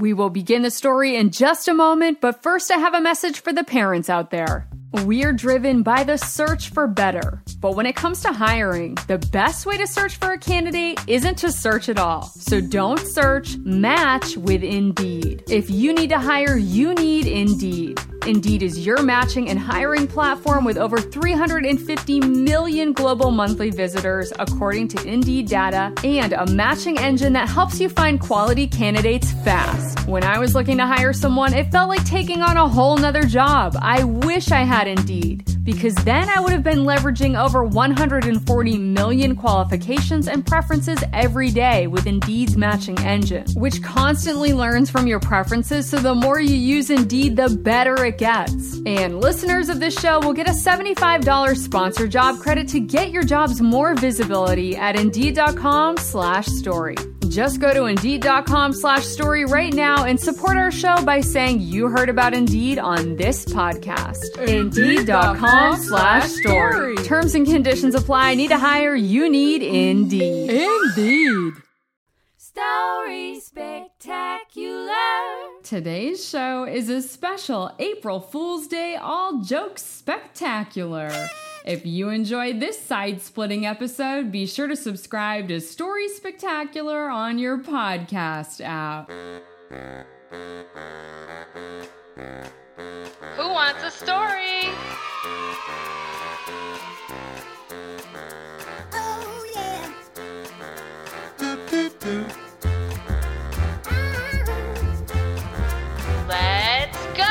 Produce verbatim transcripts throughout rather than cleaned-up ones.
We will begin the story in just a moment, but first I have a message for the parents out there. We're driven by the search for better. But when it comes to hiring, the best way to search for a candidate isn't to search at all. So don't search, match with Indeed. If you need to hire, you need Indeed. Indeed is your matching and hiring platform with over three hundred fifty million global monthly visitors, according to Indeed data, and a matching engine that helps you find quality candidates fast. When I was looking to hire someone, it felt like taking on a whole nother job. I wish I had Indeed, because then I would have been leveraging over one hundred forty million qualifications and preferences every day with Indeed's matching engine, which constantly learns from your preferences, so the more you use Indeed, the better it gets. And listeners of this show will get a seventy-five dollars sponsor job credit to get your jobs more visibility at Indeed.com slash story. Just go to Indeed.com slash story right now and support our show by saying you heard about Indeed on this podcast. Indeed.com slash story. Terms and conditions apply. Need to hire? You need Indeed. Indeed. Story Spectacular. Today's show is a special April Fool's Day All Jokes Spectacular. If you enjoyed this side-splitting episode, be sure to subscribe to Story Spectacular on your podcast app. Who wants a story? Oh yeah. Let's go!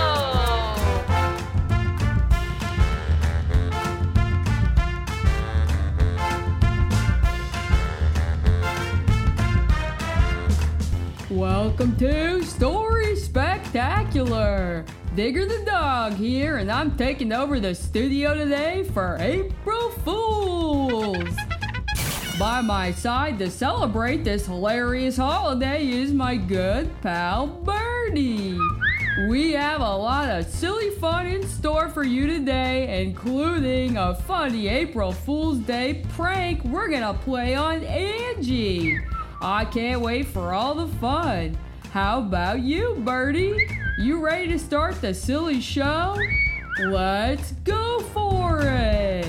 Welcome to Story Spectacular. Digger the dog here, and I'm taking over the studio today for April Fools. By my side to celebrate this hilarious holiday is my good pal Birdie. We have a lot of silly fun in store for you today, including a funny April Fool's Day prank we're gonna play on Angie. I can't wait for all the fun. How about you, Birdie? You ready to start the silly show? Let's go for it!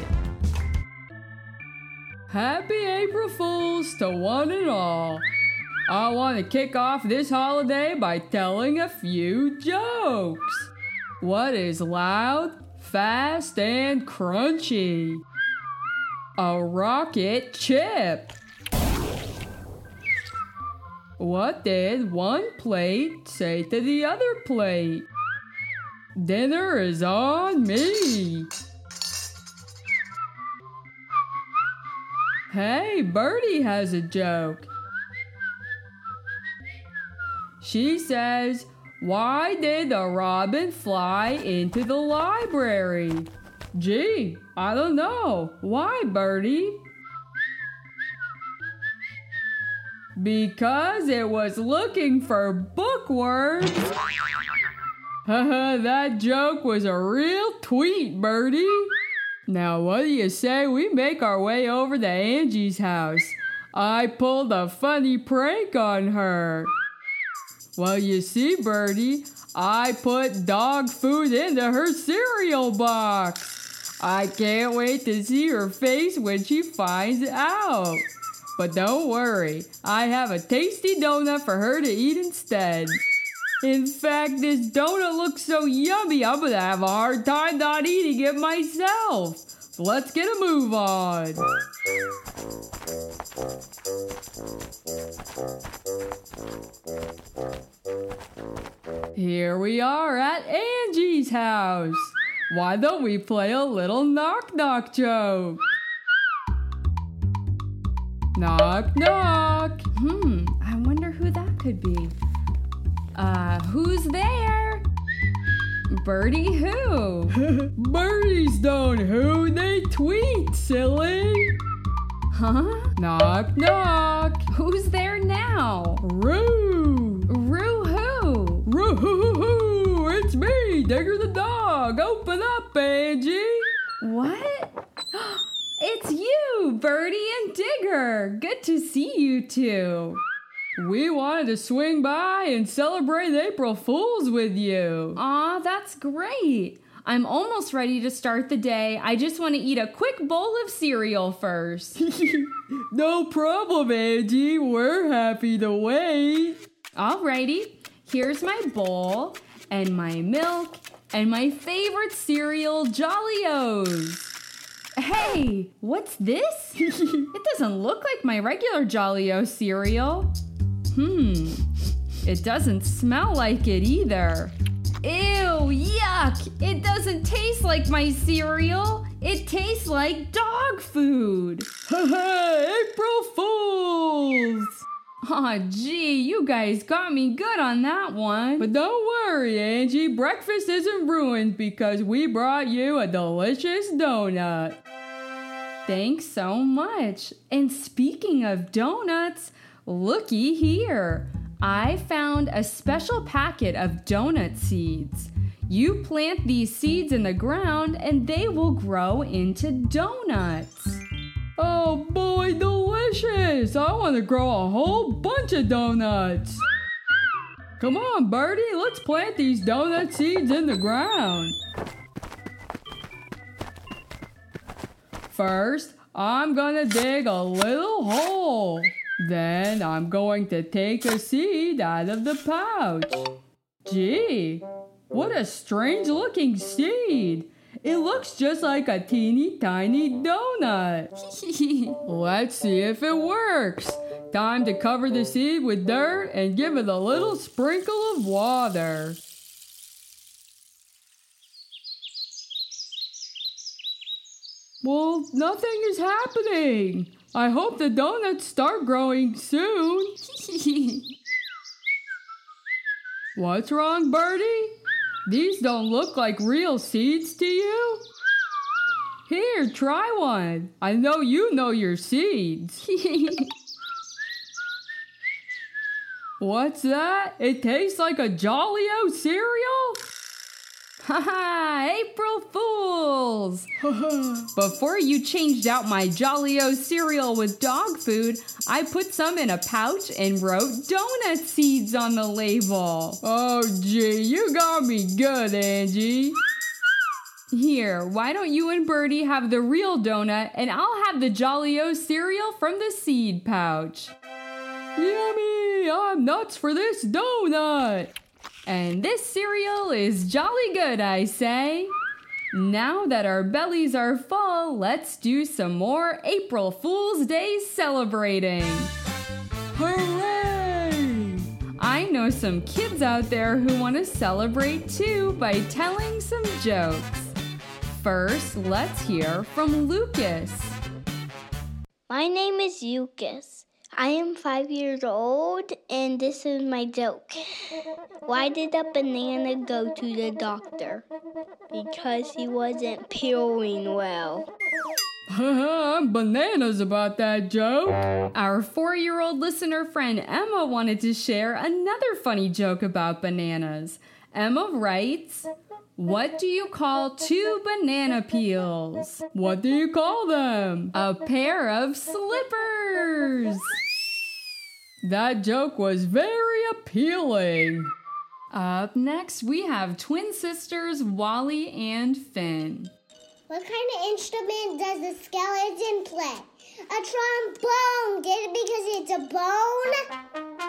Happy April Fools to one and all. I want to kick off this holiday by telling a few jokes. What is loud, fast, and crunchy? A rocket chip. What did one plate say to the other plate? Dinner is on me. Hey, Birdie has a joke. She says, why did the robin fly into the library? Gee, I don't know. Why, Birdie? Because it was looking for bookworms. Haha, that joke was a real tweet, Birdie. Now, what do you say we make our way over to Angie's house? I pulled a funny prank on her. Well, you see, Birdie, I put dog food into her cereal box. I can't wait to see her face when she finds out. But don't worry, I have a tasty donut for her to eat instead. In fact, this donut looks so yummy, I'm gonna have a hard time not eating it myself. So let's get a move on. Here we are at Angie's house. Why don't we play a little knock-knock joke? Knock, knock. Hmm, I wonder who that could be. Uh, who's there? Birdie who? Birdies don't who, they tweet, silly. Huh? Knock, knock. Who's there now? Roo. Roo who? Roo hoo hoo hoo. It's me, Digger the dog. Open up, Angie. What? It's you, Birdie and Digger. Good to see you two. We wanted to swing by and celebrate April Fools with you. Aw, that's great. I'm almost ready to start the day. I just want to eat a quick bowl of cereal first. No problem, Angie. We're happy to wait. Alrighty, here's my bowl and my milk and my favorite cereal, Jolly-O's. Hey, what's this? It doesn't look like my regular Jolly-O cereal. Hmm, it doesn't smell like it either. Ew, yuck! It doesn't taste like my cereal. It tastes like dog food. April Fools! Aw, gee, you guys got me good on that one. But don't worry, Angie. Breakfast isn't ruined because we brought you a delicious donut. Thanks so much. And speaking of donuts, looky here. I found a special packet of donut seeds. You plant these seeds in the ground and they will grow into donuts. Oh boy, delicious! I want to grow a whole bunch of donuts. Come on, Birdie, let's plant these donut seeds in the ground. First, I'm gonna dig a little hole. Then I'm going to take a seed out of the pouch. Gee, what a strange looking seed. It looks just like a teeny tiny donut. Let's see if it works. Time to cover the seed with dirt and give it a little sprinkle of water. Well, nothing is happening. I hope the donuts start growing soon. What's wrong, Birdie? These don't look like real seeds to you? Here, try one. I know you know your seeds. What's that? It tastes like a Jolly-O cereal? Haha, April Fools! Before you changed out my Jolly-O cereal with dog food, I put some in a pouch and wrote donut seeds on the label. Oh, gee, you got me good, Angie. Here, why don't you and Birdie have the real donut and I'll have the Jolly-O cereal from the seed pouch. Yummy! I'm nuts for this donut! And this cereal is jolly good, I say. Now that our bellies are full, let's do some more April Fool's Day celebrating. Hooray! I know some kids out there who want to celebrate too by telling some jokes. First, let's hear from Lucas. My name is Lucas. I am five years old, and this is my joke. Why did a banana go to the doctor? Because he wasn't peeling well. I'm bananas about that joke. Our four-year-old listener friend Emma wanted to share another funny joke about bananas. Emma writes, what do you call two banana peels? What do you call them? A pair of slippers. That joke was very appealing. Up next, we have twin sisters Wally and Finn. What kind of instrument does the skeleton play? A trombone. Get it because it's a bone?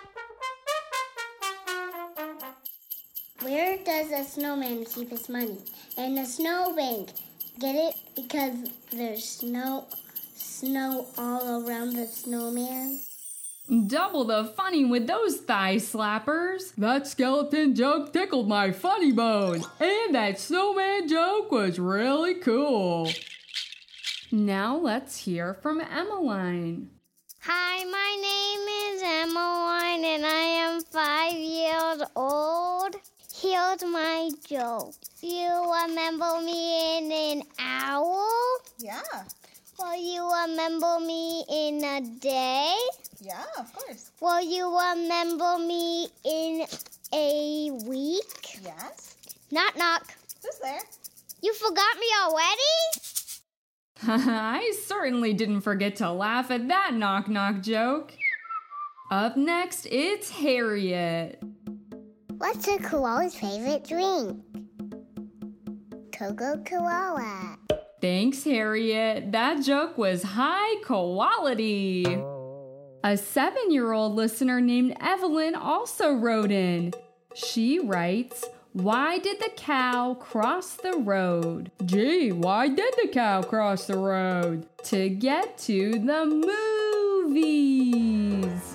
Where does a snowman keep his money? In a snowbank. Get it because there's snow, snow all around the snowman? Double the funny with those thigh slappers. That skeleton joke tickled my funny bone. And that snowman joke was really cool. Now let's hear from Emmeline. Hi, my name is Emmeline, and I am five years old. Here's my joke. You remember me in an owl? Yeah. Will you remember me in a day? Yeah, of course. Will you remember me in a week? Yes. Knock, knock. Who's there? You forgot me already? I certainly didn't forget to laugh at that knock-knock joke. Up next, it's Harriet. What's a koala's favorite drink? Coco Koala. Thanks, Harriet. That joke was high quality. A seven-year-old listener named Evelyn also wrote in. She writes, why did the cow cross the road? Gee, why did the cow cross the road? To get to the movies.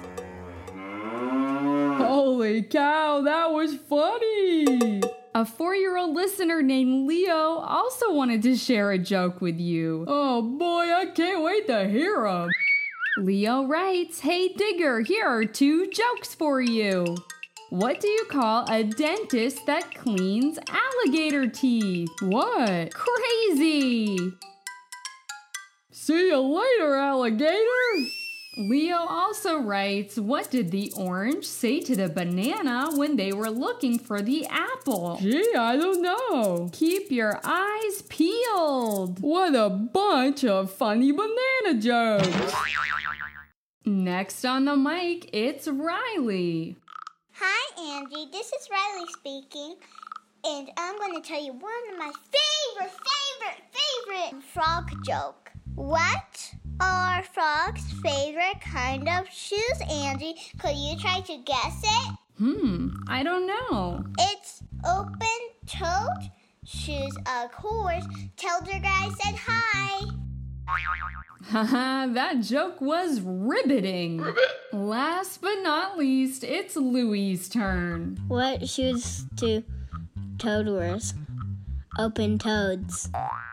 Holy cow, that was funny! A four-year-old listener named Leo also wanted to share a joke with you. Oh boy, I can't wait to hear him. Leo writes, hey Digger, here are two jokes for you. What do you call a dentist that cleans alligator teeth? What? Crazy! See you later, alligator! Leo also writes, what did the orange say to the banana when they were looking for the apple? Gee, I don't know. Keep your eyes peeled. What a bunch of funny banana jokes. Next on the mic, it's Riley. Hi, Angie. This is Riley speaking, and I'm going to tell you one of my favorite, favorite, favorite frog joke. What are frogs' favorite kind of shoes, Angie? Could you try to guess it? Hmm, I don't know. It's open-toed shoes, of course. Tell the guy I said hi. Haha, that joke was riveting. Ribbit. Last but not least, it's Louie's turn. What shoes do toad wears? Open toads.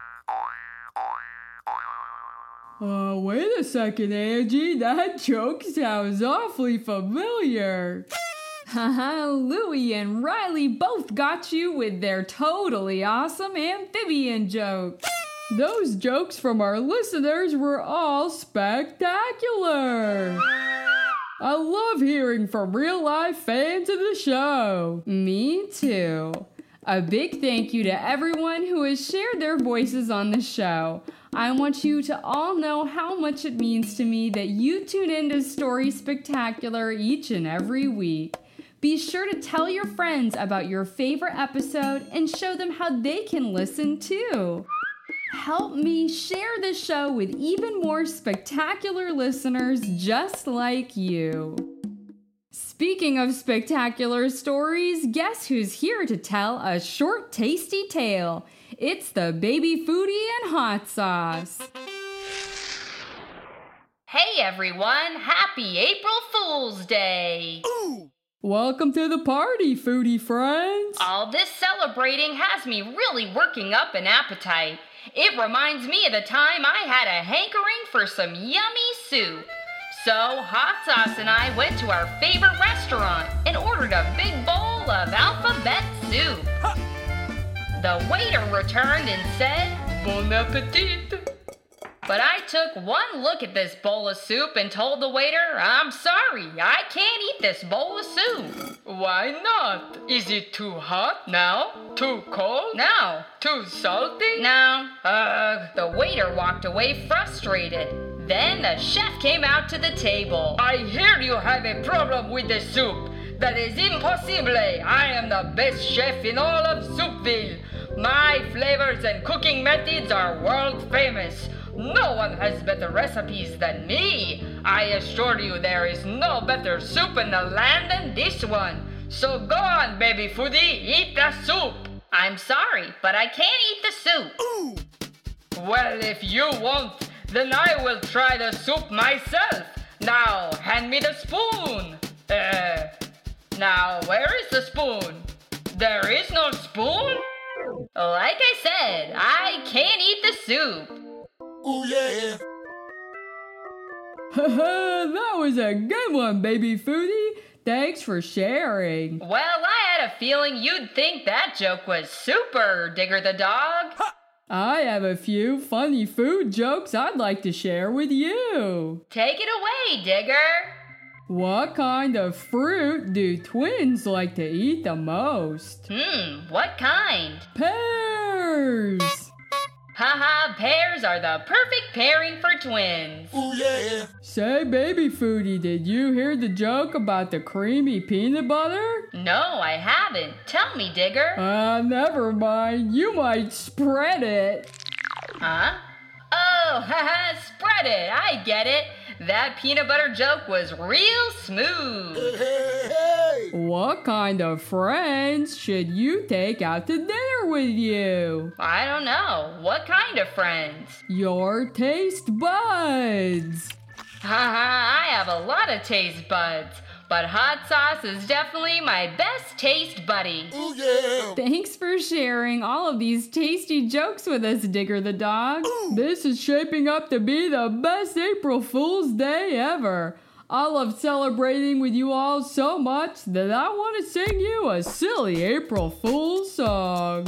Uh, wait a second, Angie. That joke sounds awfully familiar. Haha, Louie and Riley both got you with their totally awesome amphibian jokes. Those jokes from our listeners were all spectacular. I love hearing from real-life fans of the show. Me too. A big thank you to everyone who has shared their voices on the show. I want you to all know how much it means to me that you tune in to Story Spectacular each and every week. Be sure to tell your friends about your favorite episode and show them how they can listen too. Help me share the show with even more spectacular listeners just like you. Speaking of spectacular stories, guess who's here to tell a short, tasty tale? It's the Baby Foodie and Hot Sauce. Hey everyone, happy April Fool's Day! Ooh. Welcome to the party, foodie friends! All this celebrating has me really working up an appetite. It reminds me of the time I had a hankering for some yummy soup. So, Hot Sauce and I went to our favorite restaurant and ordered a big bowl of alphabet soup. Ha! The waiter returned and said, Bon appetit! But I took one look at this bowl of soup and told the waiter, I'm sorry, I can't eat this bowl of soup. Why not? Is it too hot? No. Too cold? No. Too salty? No. Uh, the waiter walked away frustrated. Then the chef came out to the table. I hear you have a problem with the soup. That is impossible. I am the best chef in all of Soupville. My flavors and cooking methods are world famous. No one has better recipes than me. I assure you there is no better soup in the land than this one. So go on, baby foodie, eat the soup. I'm sorry, but I can't eat the soup. Ooh. Well, if you won't, then I will try the soup myself. Now, hand me the spoon. Uh, now, where is the spoon? There is no spoon? Like I said, I can't eat the soup. Oh yeah! Haha, that was a good one, baby foodie. Thanks for sharing. Well, I had a feeling you'd think that joke was super, Digger the dog. Ha! I have a few funny food jokes I'd like to share with you. Take it away, Digger. What kind of fruit do twins like to eat the most? Hmm, what kind? Pears! Haha, pears are the perfect pairing for twins. Ooh, yeah. Say, baby foodie, did you hear the joke about the creamy peanut butter? No, I haven't. Tell me, Digger. Ah, uh, never mind. You might spread it. Huh? Oh, haha, spread it. I get it. That peanut butter joke was real smooth. Hey, hey, hey. What kind of friends should you take out to dinner with you? I don't know. What kind of friends? Your taste buds. Haha, I have a lot of taste buds, but hot sauce is definitely my best taste buddy. Ooh, yeah. Thanks for sharing all of these tasty jokes with us, Digger the dog. Ooh. This is shaping up to be the best April Fool's Day ever. I love celebrating with you all so much that I want to sing you a silly April Fool's song.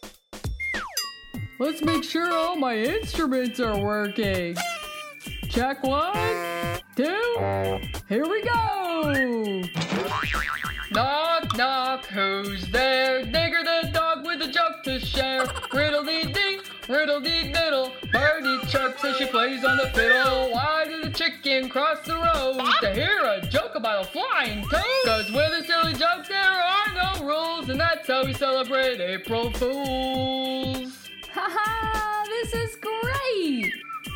Let's make sure all my instruments are working. Check one, two, here we go! Knock, knock, who's there? Digger the dog with a joke to share. Riddle-dee-dee, riddle-dee-diddle. Birdie chirps as she plays on the fiddle. Why did the chicken cross the road to hear a joke about a flying toad? Cause with a silly joke there are no rules, and that's how we celebrate April Fools. Haha, this is great!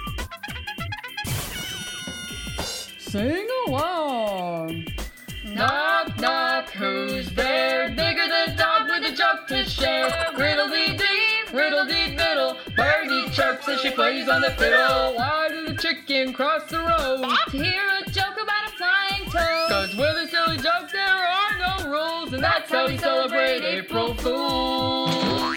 Sing along. Knock, knock, who's there? Digger the dog with a joke to share. Riddle-dee-dee, riddle-dee-diddle. Birdie chirps as she plays on the fiddle. Why did the chicken cross the road To hear a joke about a flying toad. Cause with a silly joke there are no rules, and that's how we celebrate April Fools.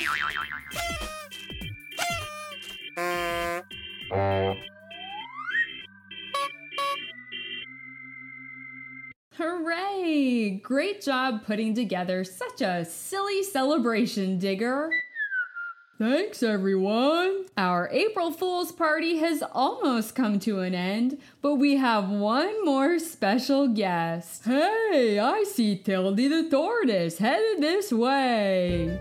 Hooray! Great job putting together such a silly celebration, Digger. Thanks, everyone. Our April Fool's party has almost come to an end, but we have one more special guest. Hey, I see Tildy the tortoise headed this way.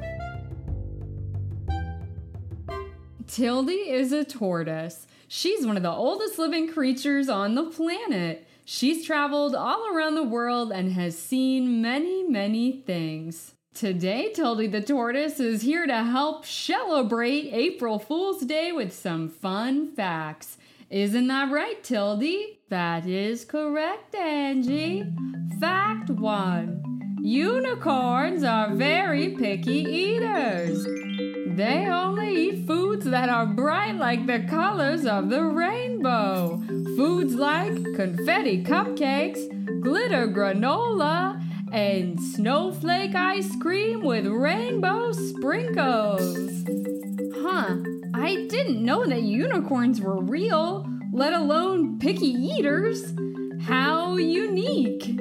Tildy is a tortoise. She's one of the oldest living creatures on the planet. She's traveled all around the world and has seen many, many things. Today, Tildy the tortoise is here to help celebrate April Fool's Day with some fun facts. Isn't that right, Tildy? That is correct, Angie. Fact one. Unicorns are very picky eaters. They only eat foods that are bright like the colors of the rainbow. Foods like confetti cupcakes, glitter granola, and snowflake ice cream with rainbow sprinkles. Huh, I didn't know that unicorns were real, let alone picky eaters. How unique.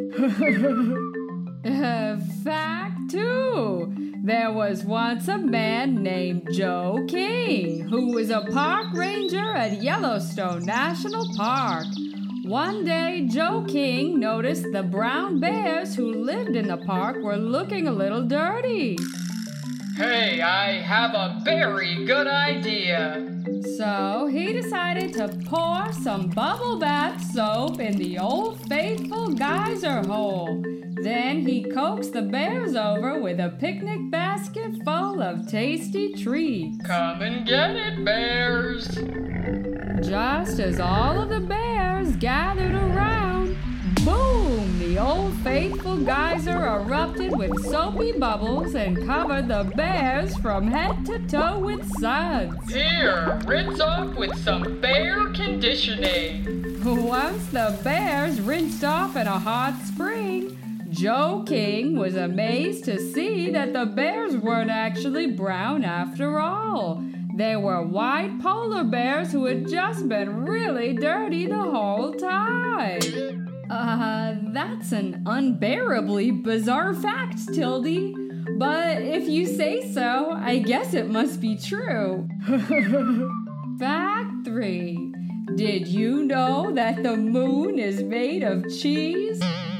uh, fact two. There was once a man named Joe King, who was a park ranger at Yellowstone National Park. One day, Joe King noticed the brown bears who lived in the park were looking a little dirty. Hey, I have a very good idea. So he decided to pour some bubble bath soap in the Old Faithful geyser hole. Then he coaxed the bears over with a picnic basket full of tasty treats. Come and get it, bears. Just as all of the bears gathered around, boom! The Old Faithful geyser erupted with soapy bubbles and covered the bears from head to toe with suds. Here, rinse off with some bear conditioning. Once the bears rinsed off in a hot spring, Joe King was amazed to see that the bears weren't actually brown after all. They were white polar bears who had just been really dirty the whole time. Uh, that's an unbearably bizarre fact, Tildy. But if you say so, I guess it must be true. Fact three. Did you know that the moon is made of cheese?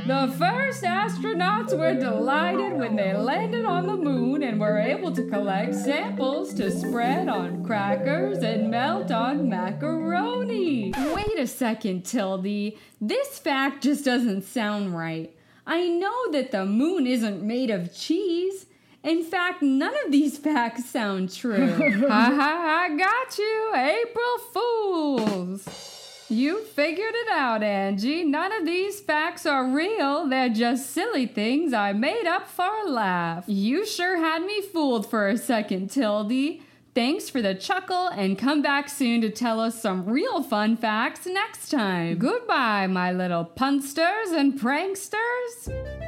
The first astronauts were delighted when they landed on the moon and were able to collect samples to spread on crackers and melt on macaroni. Wait a second, Tildy. This fact just doesn't sound right. I know that the moon isn't made of cheese. In fact, none of these facts sound true. Ha ha, I got you, April Fools. You figured it out, Angie. None of these facts are real. They're just silly things I made up for a laugh. You sure had me fooled for a second, Tildy. Thanks for the chuckle, and come back soon to tell us some real fun facts next time. Goodbye, my little punsters and pranksters.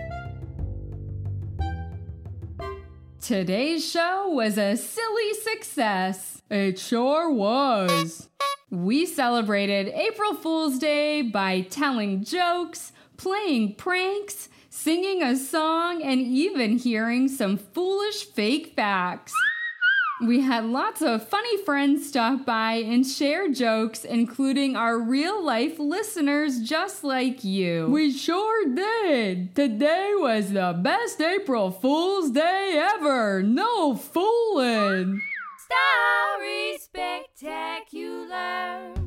Today's show was a silly success. It sure was. We celebrated April Fool's Day by telling jokes, playing pranks, singing a song, and even hearing some foolish fake facts. We had lots of funny friends stop by and share jokes, including our real-life listeners just like you. We sure did. Today was the best April Fool's Day ever. No fooling. Story Spectacular.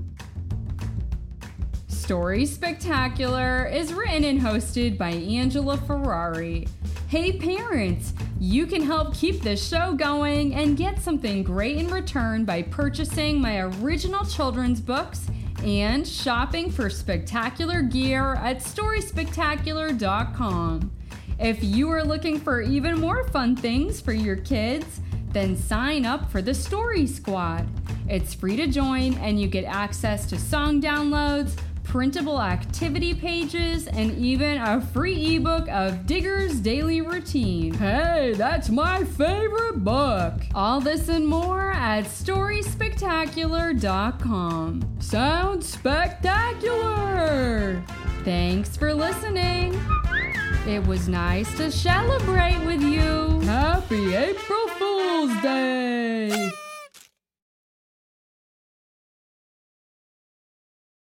Story Spectacular is written and hosted by Angela Ferrari. Hey parents, you can help keep this show going and get something great in return by purchasing my original children's books and shopping for spectacular gear at story spectacular dot com. If you are looking for even more fun things for your kids, then sign up for the Story Squad. It's free to join and you get access to song downloads, printable activity pages, and even a free ebook of Digger's Daily Routine. Hey, that's my favorite book. All this and more at story spectacular dot com. Sounds spectacular. Thanks for listening. It was nice to celebrate with you. Happy April Fool's Day.